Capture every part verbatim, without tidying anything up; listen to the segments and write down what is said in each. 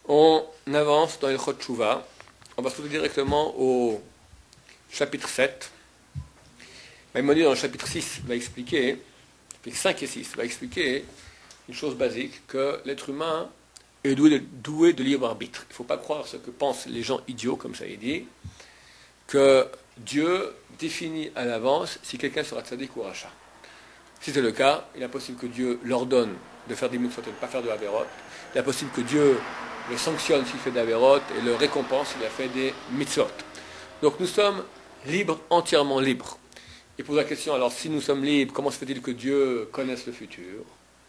On avance dans Ilchot Teshuvah. On va se sauter directement au chapitre sept. Maïmonide, dans le chapitre six, va expliquer, chapitre cinq et six, va expliquer une chose basique, que l'être humain est doué de, doué de libre arbitre. Il ne faut pas croire ce que pensent les gens idiots, comme ça est dit, que Dieu définit à l'avance si quelqu'un sera tzaddik ou racha. Si c'est le cas, il est possible que Dieu leur donne de faire des mitzvot et de ne pas faire de averot. Il est possible que Dieu le sanctionne s'il fait d'averot et le récompense s'il a fait des mitzvot. Donc nous sommes libres, entièrement libres. Il pose la question, alors si nous sommes libres, comment se fait-il que Dieu connaisse le futur?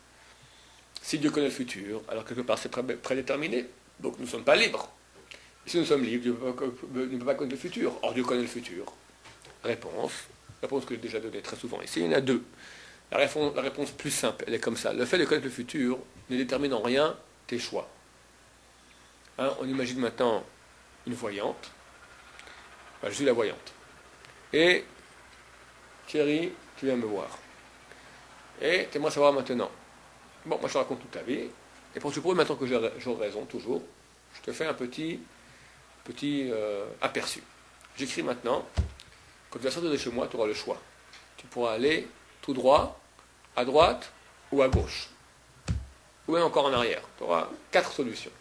Si Dieu connaît le futur, alors quelque part c'est prédéterminé, donc nous ne sommes pas libres. Si nous sommes libres, Dieu ne peut pas connaître le futur. Or Dieu connaît le futur. Réponse, réponse que j'ai déjà donnée très souvent ici, il y en a deux. La réponse, la réponse plus simple, elle est comme ça. Le fait de connaître le futur ne détermine en rien tes choix. Hein, on imagine maintenant une voyante. Enfin, je suis la voyante. Et Thierry, tu viens me voir. Et tu aimerais savoir maintenant. Bon, moi je te raconte toute ta vie. Et pour te prouver maintenant que j'aurai raison, toujours, je te fais un petit, petit euh, aperçu. J'écris maintenant, quand tu vas sortir de chez moi, tu auras le choix. Tu pourras aller tout droit, à droite ou à gauche. Ou même encore en arrière. Tu auras quatre solutions.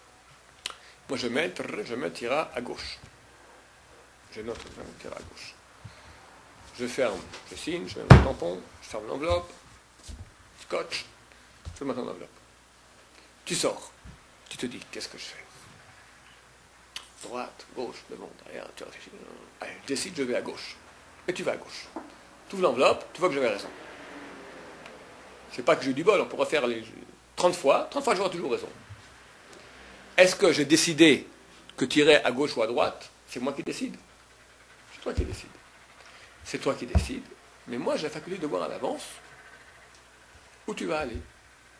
Moi je mets, je mets, tu iras à gauche. Je note, tu iras à gauche. Je ferme, je signe, je mets mon tampon, je ferme l'enveloppe, scotch, je mets ton enveloppe. Tu sors, tu te dis, qu'est-ce que je fais? Droite, gauche, devant, derrière, tu réfléchis. Allez, je décide, je vais à gauche. Et tu vas à gauche. Tu ouvres l'enveloppe, tu vois que j'avais raison. C'est pas que j'ai eu du bol, on pourrait faire les trente fois, trente fois j'aurai toujours raison. Est-ce que j'ai décidé que tu irais à gauche ou à droite? C'est moi qui décide. C'est toi qui décides. C'est toi qui décides. Mais moi, j'ai la faculté de voir à l'avance où tu vas aller.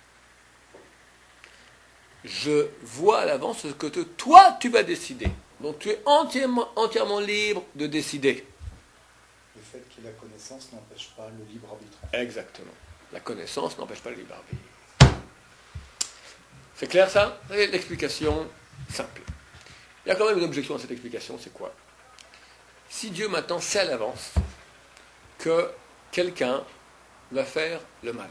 Je vois à l'avance ce que te, toi, tu vas décider. Donc, tu es entièrement, entièrement libre de décider. Le fait qu'il y ait la connaissance n'empêche pas le libre arbitre. Exactement. La connaissance n'empêche pas le libre arbitre. C'est clair, ça? C'est l'explication simple. Il y a quand même une objection à cette explication, c'est quoi? Si Dieu maintenant sait à l'avance que quelqu'un va faire le mal.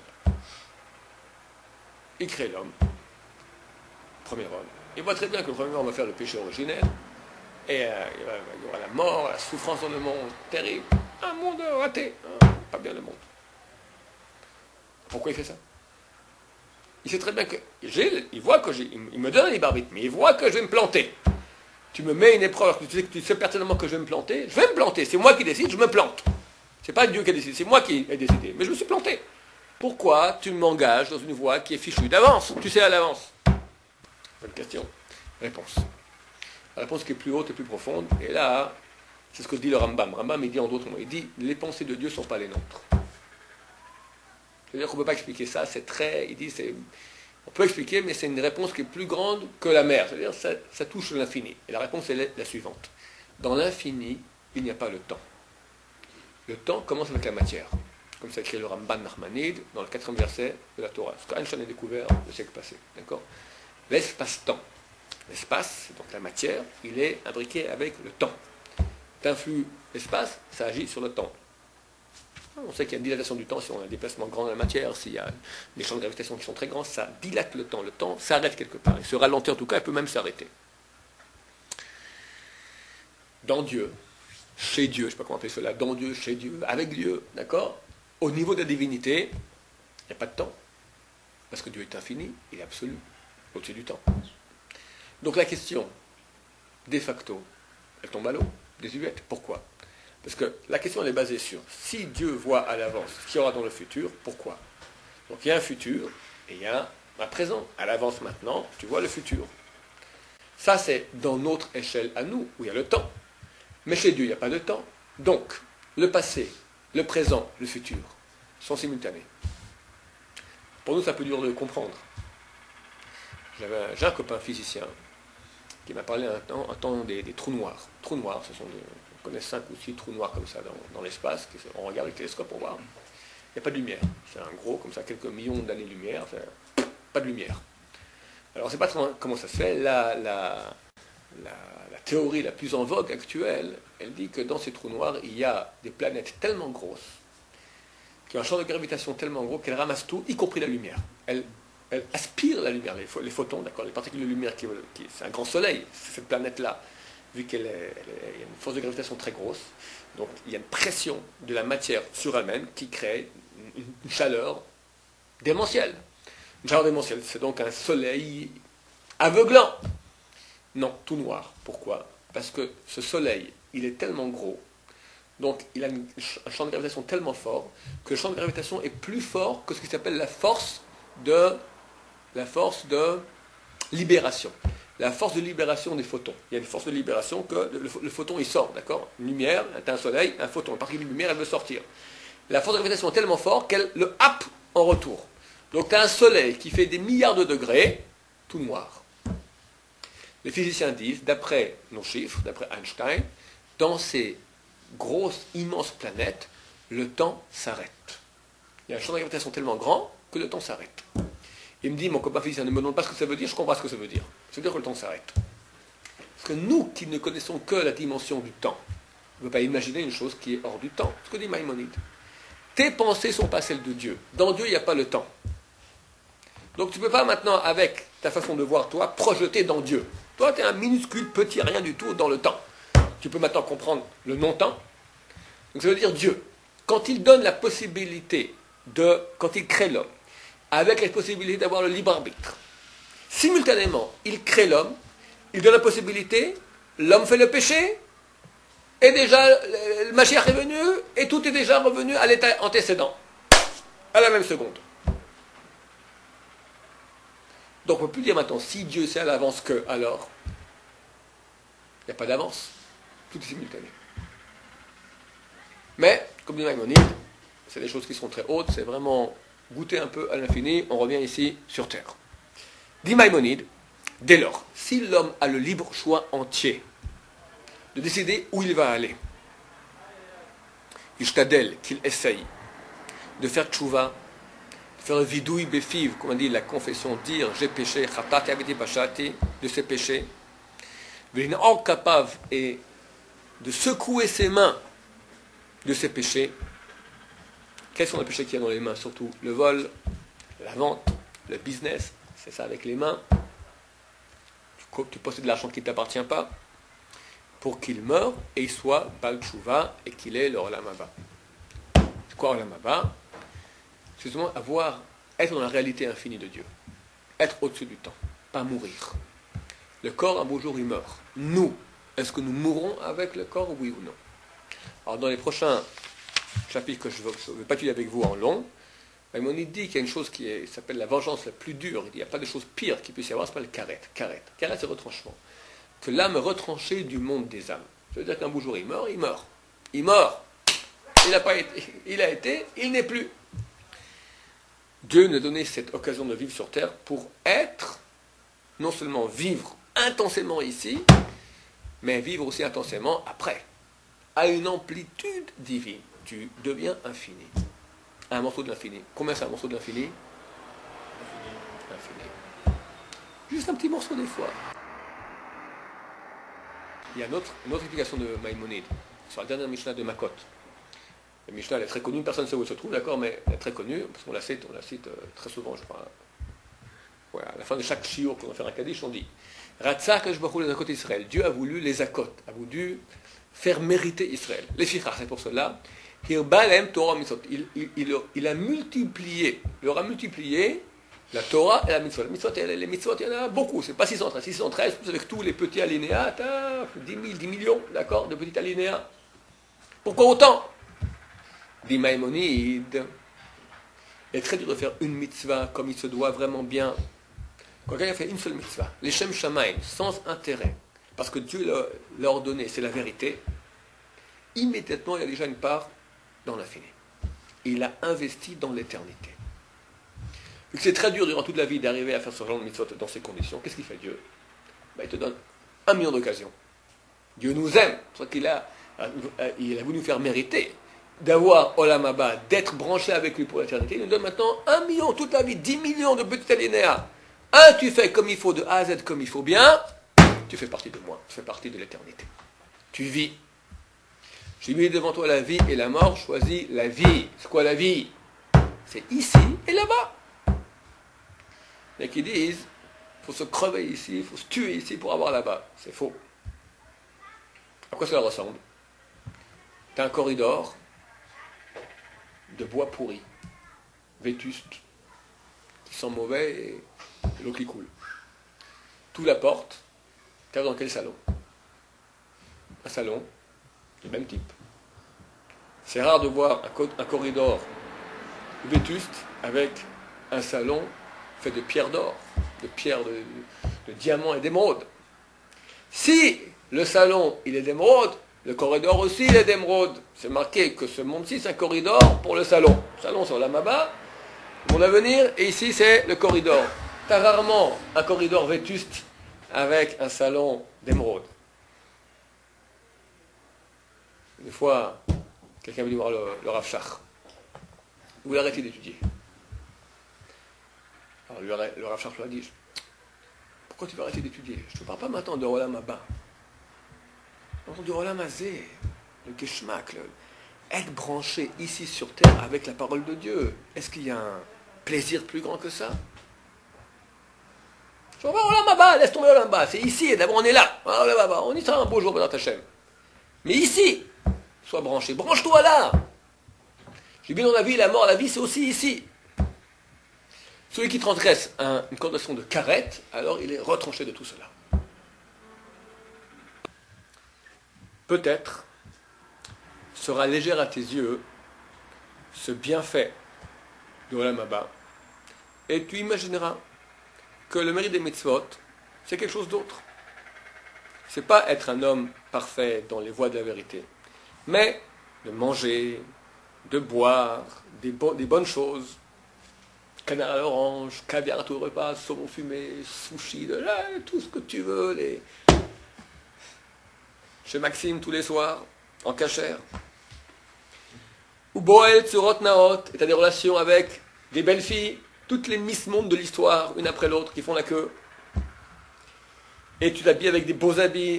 Il crée l'homme, premier homme. Il voit très bien que le premier homme va faire le péché originel, et euh, il, va, il y aura la mort, la souffrance dans le monde, terrible, un monde raté, hein, pas bien le monde. Pourquoi il fait ça? Il sait très bien que, j'ai, il voit que j'ai, il me donne un libre arbitre, mais il voit que je vais me planter. Tu me mets une épreuve, tu sais, tu sais pertinemment que je vais me planter, je vais me planter, c'est moi qui décide, je me plante. C'est pas Dieu qui a décidé, c'est moi qui ai décidé. Mais je me suis planté. Pourquoi tu m'engages dans une voie qui est fichue d'avance? Tu sais à l'avance. Bonne question. Réponse. La réponse qui est plus haute et plus profonde. Et là, c'est ce que dit le Rambam. Rambam, il dit en d'autres mots, il dit, les pensées de Dieu ne sont pas les nôtres. C'est-à-dire qu'on ne peut pas expliquer ça, c'est très... Il dit, c'est... On peut expliquer, mais c'est une réponse qui est plus grande que la mer. C'est-à-dire ça, ça touche l'infini. Et la réponse est la suivante. Dans l'infini, il n'y a pas le temps. Le temps commence avec la matière, comme ça écrit le Ramban Nachmanide dans le quatrième verset de la Torah. Ce qu'Einstein a découvert le siècle passé. D'accord? L'espace-temps. L'espace, donc la matière, il est imbriqué avec le temps. T'influes l'espace, ça agit sur le temps. On sait qu'il y a une dilatation du temps si on a un déplacement grand de la matière, s'il y a des champs de gravitation qui sont très grands, ça dilate le temps. Le temps s'arrête quelque part. Il se ralentit en tout cas, il peut même s'arrêter. Dans Dieu, chez Dieu, je ne sais pas comment appeler cela, dans Dieu, chez Dieu, avec Dieu, d'accord? Au niveau de la divinité, il n'y a pas de temps. Parce que Dieu est infini, il est absolu, au-dessus du temps. Donc la question, de facto, elle tombe à l'eau, désuète. Pourquoi? Parce que la question elle est basée sur, si Dieu voit à l'avance ce qu'il y aura dans le futur, pourquoi? Donc il y a un futur, et il y a un présent. À l'avance maintenant, tu vois le futur. Ça c'est dans notre échelle à nous, où il y a le temps. Mais chez Dieu, il n'y a pas de temps. Donc, le passé, le présent, le futur sont simultanés. Pour nous, ça peut dur de le comprendre. J'avais un, j'ai un copain physicien qui m'a parlé un temps, un temps des, des trous noirs. Trous noirs, ce sont des, on connaît cinq ou six trous noirs comme ça dans, dans l'espace. On regarde avec le télescope pour voir. Il n'y a pas de lumière. C'est un gros, comme ça, quelques millions d'années-lumière. Pas de lumière. Alors, on ne sait pas trop comment ça se fait. La, la, la, la théorie la plus en vogue actuelle, elle dit que dans ces trous noirs, il y a des planètes tellement grosses, qui ont un champ de gravitation tellement gros qu'elles ramassent tout, y compris la lumière. Elles, elles aspirent la lumière, les, les photons, d'accord, les particules de lumière, qui, qui, c'est un grand soleil, cette planète-là, vu qu'elle est, elle est, il y a une force de gravitation très grosse. Donc, il y a une pression de la matière sur elle-même qui crée une, une chaleur démentielle. Une chaleur démentielle, c'est donc un soleil aveuglant. Non, tout noir. Pourquoi? Parce que ce soleil, il est tellement gros, donc il a une, un champ de gravitation tellement fort, que le champ de gravitation est plus fort que ce qui s'appelle la force de, la force de libération. La force de libération des photons. Il y a une force de libération que le, le photon il sort, d'accord? Une lumière, un soleil, un photon. Une partie de lumière, elle veut sortir. La force de gravitation est tellement forte qu'elle le happe en retour. Donc tu as un soleil qui fait des milliards de degrés, tout noir. Les physiciens disent, d'après nos chiffres, d'après Einstein, dans ces grosses, immenses planètes, le temps s'arrête. Il y a un champ de gravitation tellement grand que le temps s'arrête. Il me dit, mon copain physicien, ne me demande pas ce que ça veut dire, je comprends ce que ça veut dire. Ça veut dire que le temps s'arrête. Parce que nous, qui ne connaissons que la dimension du temps, on ne peut pas imaginer une chose qui est hors du temps. Ce que dit Maïmonide. Tes pensées sont pas celles de Dieu. Dans Dieu, il n'y a pas le temps. Donc tu ne peux pas maintenant, avec ta façon de voir toi, projeter dans Dieu. Toi, tu es un minuscule, petit, rien du tout dans le temps. Tu peux maintenant comprendre le non-temps. Donc ça veut dire Dieu. Quand il donne la possibilité de, quand il crée l'homme, avec la possibilité d'avoir le libre arbitre. Simultanément, il crée l'homme, il donne la possibilité, l'homme fait le péché, et déjà, le Mashiach est venu, et tout est déjà revenu à l'état antécédent, à la même seconde. Donc on ne peut plus dire maintenant, si Dieu sait à l'avance que, alors, il n'y a pas d'avance, tout est simultané. Mais, comme dit Maïmonide, c'est des choses qui sont très hautes, c'est vraiment goûter un peu à l'infini, on revient ici sur Terre. Dit Maïmonide, dès lors, si l'homme a le libre choix entier de décider où il va aller, Ishtadel, qu'il essaye de faire tchouva, de faire le vidouille béfiv, comme on dit, la confession, dire j'ai péché, chatati aviti pashati, de ses péchés, en capable et de secouer ses mains de ses péchés. Quels sont les péchés qu'il y a dans les mains? Surtout le vol, la vente, le business, c'est ça avec les mains. Tu, tu possèdes de l'argent qui ne t'appartient pas, pour qu'il meure et il soit Baal Tshuva et qu'il ait le Olam Haba. C'est quoi Olam Haba? C'est justement avoir, être dans la réalité infinie de Dieu. Être au-dessus du temps, pas mourir. Le corps, un beau jour, il meurt. Nous, est-ce que nous mourrons avec le corps, oui ou non? Alors dans les prochains chapitre que je ne vais pas étudier avec vous en long, Maïmonide dit qu'il y a une chose qui est, s'appelle la vengeance la plus dure. Il n'y a pas de chose pire qu'il puisse y avoir, ça s'appelle karet. Karet, karet c'est retranchement. Que l'âme retranchée du monde des âmes. Ça veut dire qu'un beau jour il meurt, il meurt. Il meurt. Il a, pas été, il a été, il n'est plus. Dieu nous a donné cette occasion de vivre sur terre pour être, non seulement vivre intensément ici, mais vivre aussi intensément après, à une amplitude divine. Tu deviens infini. Un morceau de l'infini. Combien c'est un morceau de l'infini? Infini. Juste un petit morceau des fois. Il y a une autre, une autre explication de Maïmonide, sur la dernière Mishnah de Makot. La Mishnah elle est très connue, personne ne sait où elle se trouve, d'accord, mais elle est très connue, parce qu'on la cite, on la cite euh, très souvent, je crois. Ouais, à la fin de chaque shiur, quand on fait un Kaddish, on dit Ratzak Eshbachou les Zakot Israël. Dieu a voulu les Zakot, a voulu faire mériter Israël. Les Fichar, c'est pour cela. Il, il, il, il a multiplié, il leur a multiplié la Torah et la mitzvot. Les mitzvot, les mitzvot, il y en a beaucoup, c'est pas six cent treize, six cent treize, plus avec tous les petits alinéas, dix mille, dix millions, d'accord, de petits alinéas. Pourquoi autant? Dit Maïmonide, il est très dur de faire une mitzvah comme il se doit vraiment bien. Quand quelqu'un fait une seule mitzvah, les Shem Shamaim, sans intérêt, parce que Dieu l'a ordonné, c'est la vérité, immédiatement il y a déjà une part dans l'infini. Il a investi dans l'éternité. Vu que c'est très dur durant toute la vie d'arriver à faire ce genre de mitzvot dans ces conditions, qu'est-ce qu'il fait Dieu? Ben, il te donne un million d'occasions. Dieu nous aime, c'est pour qu'il a, il a voulu nous faire mériter d'avoir Olam Haba, d'être branché avec lui pour l'éternité. Il nous donne maintenant un million, toute la vie, dix millions de petits alinéas un, tu fais comme il faut, de A à Z comme il faut bien, tu fais partie de moi, tu fais partie de l'éternité. Tu vis. J'ai mis devant toi la vie et la mort, choisis la vie. C'est quoi la vie? C'est ici et là-bas. Mais qui disent, il faut se crever ici, il faut se tuer ici pour avoir là-bas. C'est faux. À quoi cela ressemble? Tu as un corridor de bois pourri, vétuste, qui sent mauvais et l'eau qui coule. Tu ouvres la porte, tu arrives dans quel salon? Un salon du même type. C'est rare de voir un, co- un corridor vétuste avec un salon fait de pierres d'or, de pierres de, de diamants et d'émeraudes. Si le salon il est d'émeraude, le corridor aussi il est d'émeraude. C'est marqué que ce monde-ci c'est un corridor pour le salon. Le salon c'est la Maba, mon avenir, et ici c'est le corridor. Tu as rarement un corridor vétuste avec un salon d'émeraude. Une fois, quelqu'un est venu voir le, le Rav Shach. Il voulait arrêter d'étudier. Alors le, le Rav Shach lui a dit, pourquoi tu veux arrêter d'étudier? Je ne te parle pas maintenant de Olam Haba. Je parle du Olam Hazé, le Geschmack, le, être branché ici sur terre avec la parole de Dieu. Est-ce qu'il y a un plaisir plus grand que ça? Je vois Olam Haba, laisse tomber Olam Haba. C'est ici, et d'abord on est là. Olam Haba, on y sera un beau jour dans ta chaîne. Mais ici, sois branché. Branche-toi là. J'ai bien dans la vie, la mort, la vie, c'est aussi ici. Celui qui transgresse un, une condamnation de carette, alors il est retranché de tout cela. Peut-être sera légère à tes yeux ce bienfait de Olam Haba, et tu imagineras que le mérite des mitzvot, c'est quelque chose d'autre. C'est pas être un homme parfait dans les voies de la vérité, mais de manger, de boire, des, bo- des bonnes choses, canard à l'orange, caviar à tout repas, saumon fumé, sushi, de là, tout ce que tu veux, les... chez Maxime tous les soirs, en cachère. Ou Boel, Tsurot, Naot, et tu as des relations avec des belles filles, toutes les Miss Monde de l'histoire, une après l'autre, qui font la queue. Et tu t'habilles avec des beaux habits,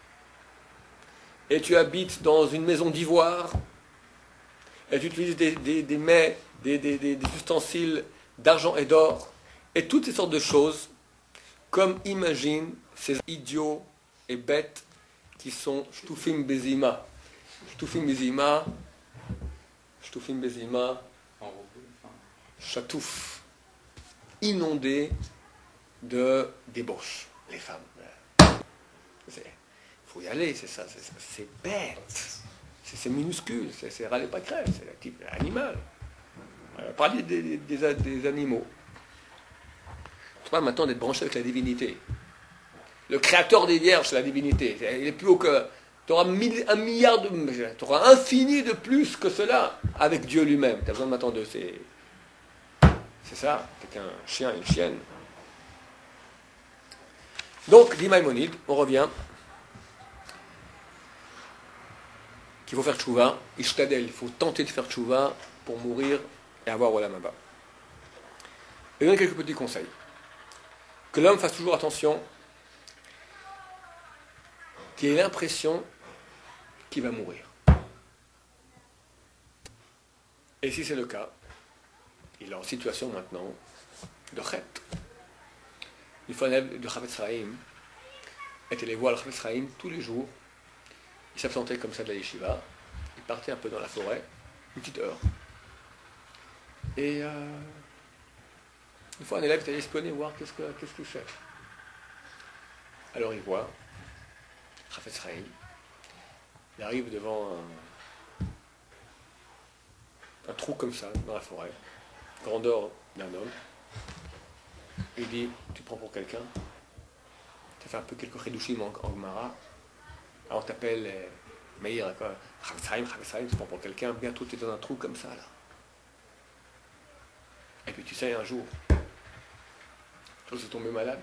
et tu habites dans une maison d'ivoire, et tu utilises des, des, des mets, des, des, des, des ustensiles d'argent et d'or, et toutes ces sortes de choses, comme imagine ces idiots et bêtes qui sont Shtufim Bezima. Shtufim Bezima, Shtufim Bezima, Chatouf, inondés de débauche, les femmes. Il faut y aller, c'est ça, c'est, c'est bête, c'est, c'est minuscule, c'est, c'est râler pas crève, c'est le type animal. Euh, parler des, des, des, des animaux. Je parle maintenant d'être branché avec la divinité. Le créateur des vierges, c'est la divinité. Il est plus haut que. Tu auras un milliard de. Tu auras infini de plus que cela avec Dieu lui-même. Tu as besoin maintenant de ces. C'est ça, c'est un chien et une chienne. Donc, dit Maïmonide, on revient. Qu'il faut faire tchouva, ishtadel, il faut tenter de faire tchouva pour mourir et avoir Olam Haba. Et donner quelques petits conseils. Que l'homme fasse toujours attention, qu'il ait l'impression qu'il va mourir. Et si c'est le cas, il est en situation maintenant de chet. Une fois un élève de Chavetz Chaim était allé voir le Chavetz Chaim tous les jours. Il s'absentait comme ça de la yeshiva. Il partait un peu dans la forêt, une petite heure. Et euh, une fois un élève est allé espionner, voir qu'est-ce, que, qu'est-ce qu'il fait. Alors il voit Chavetz Chaim. Il arrive devant un, un trou comme ça, dans la forêt, grandeur d'un homme. Il dit, tu prends pour quelqu'un? Tu as fait un peu quelques redushim en, en Gemara. Alors on t'appelle euh, Meir, quoi. Chavetz Chaim, Chavetz Chaim, tu prends pour quelqu'un, bientôt tu es dans un trou comme ça, là. Et puis tu sais, un jour, tu vas tomber malade.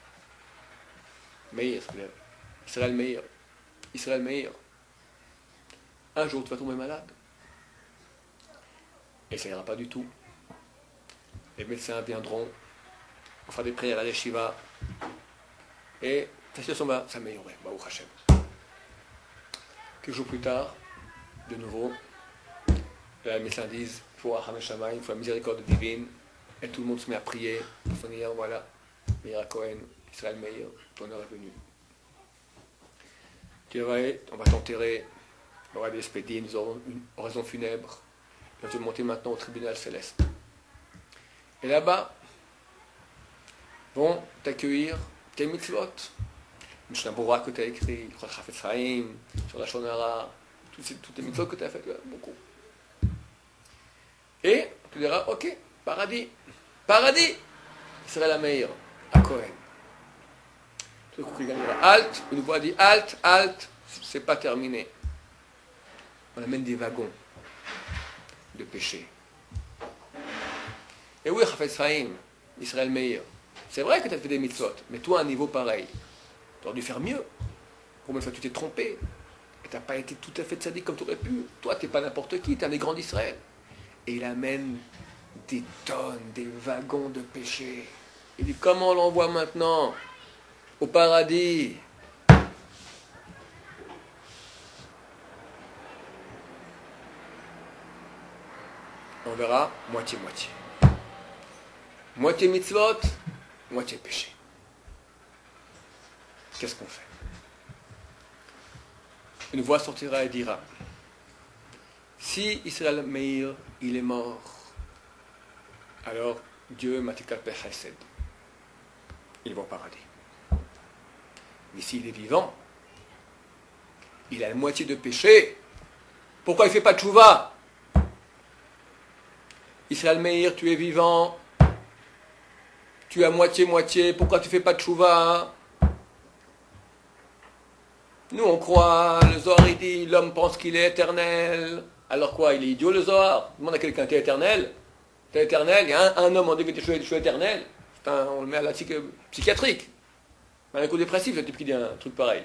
Meir, Israël Meir. Israël Meir. Un jour tu vas tomber malade. Et ça n'ira pas du tout. Les médecins viendront on fera des prières à la yeshiva, et ta situation va s'améliorer, Baruch Hashem. Quelques jours plus tard, de nouveau, les médecins disent, il faut Rachamim Shamayim, il faut la miséricorde divine, et tout le monde se met à prier, pour son dire, voilà, Meir Cohen, Israël Meir, ton heure est venue. Tu vas, on va t'enterrer, il y aura des expédients, nous aurons une oraison funèbre, et tu vas monter maintenant au tribunal céleste. Et là-bas, vont t'accueillir tes mitzvot. Mishnah Berurah que tu as écrit, le Chafetz Chaim, sur la Shonara, toutes, toutes les mitzvot que tu as faites, beaucoup. Et tu diras, ok, paradis, paradis, Israël la meilleure, à Cohen. Tout le coup, il dira, halte, une voix dit, halte, halte, c'est pas terminé. On amène des wagons de péché. Et oui, Chafetz Chaim, Israël meilleur. C'est vrai que tu as fait des mitzvot, mais toi, à un niveau pareil, tu aurais dû faire mieux. Combien de fois tu t'es trompé et tu n'as pas été tout à fait tzaddik comme tu aurais pu. Toi, tu n'es pas n'importe qui, tu es un des grands d'Israël. Et il amène des tonnes, des wagons de péché. Il dit, comment on l'envoie maintenant au paradis? On verra moitié-moitié. Moitié mitzvot, moitié péché. Qu'est-ce qu'on fait? Une voix sortira et dira, si Israël Meir, il est mort, alors Dieu matikal pe chesed, il va au paradis. Mais s'il est vivant, il a la moitié de péché, pourquoi il ne fait pas de tchouva? Israël Meir, tu es vivant, tu as moitié-moitié, pourquoi tu ne fais pas de tchouva? Nous on croit, le Zohar il dit, l'homme pense qu'il est éternel. Alors quoi, il est idiot le Zohar? Demande à quelqu'un, t'es éternel? T'es éternel? Il y a un, un homme en dit que je suis éternel. Un, on le met à la psych, psychiatrique. Un coup dépressif, le type qui dit un truc pareil.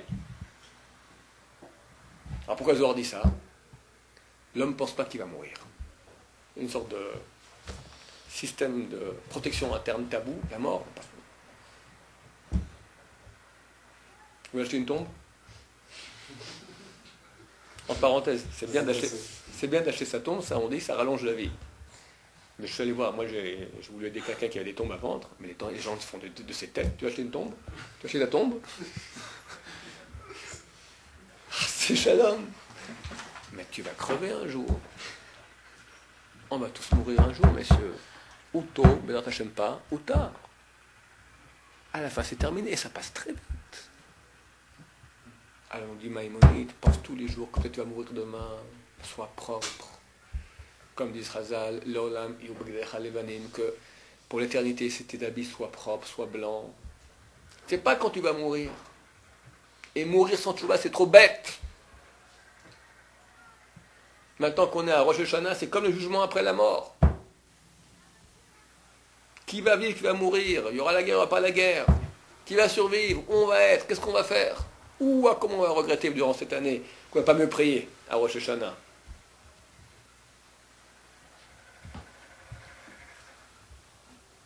Alors pourquoi le Zohar dit ça? L'homme ne pense pas qu'il va mourir. Une sorte de système de protection interne tabou, la mort. Vous voulez acheter une tombe? En parenthèse, c'est bien d'acheter, c'est bien d'acheter sa tombe, ça on dit, ça rallonge la vie. Mais je suis allé voir, moi j'ai, je voulais aider quelqu'un qui avait des tombes à vendre, mais les, les gens se font de, de, de ses têtes. Tu as acheté une tombe? Tu as acheté la tombe? C'est shalom. Mais tu vas crever un jour. On va tous mourir un jour, messieurs. Ou tôt, mais non, t'achètes pas, ou tard. À la fin, c'est terminé, et ça passe très vite. Alors on dit Maïmonide, pense tous les jours que peut-être tu vas mourir demain, sois propre. Comme dit Chazal, l'olam yubgdecha levanim, que pour l'éternité, tes habits soient propres, soient blancs. C'est pas quand tu vas mourir. Et mourir sans tchouva, c'est trop bête. Maintenant qu'on est à Rosh Hashanah, c'est comme le jugement après la mort. Qui va vivre, qui va mourir? Il y aura la guerre, il n'y aura pas la guerre. Qui va survivre? Où on va être? Qu'est-ce qu'on va faire? Ou à comment on va regretter durant cette année qu'on ne va pas mieux prier à Rosh Hashanah?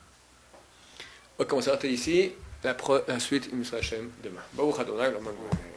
On va commencer à arrêter ici. La, pre, la suite, Yisraël Hashem, demain. Baruch Adonai,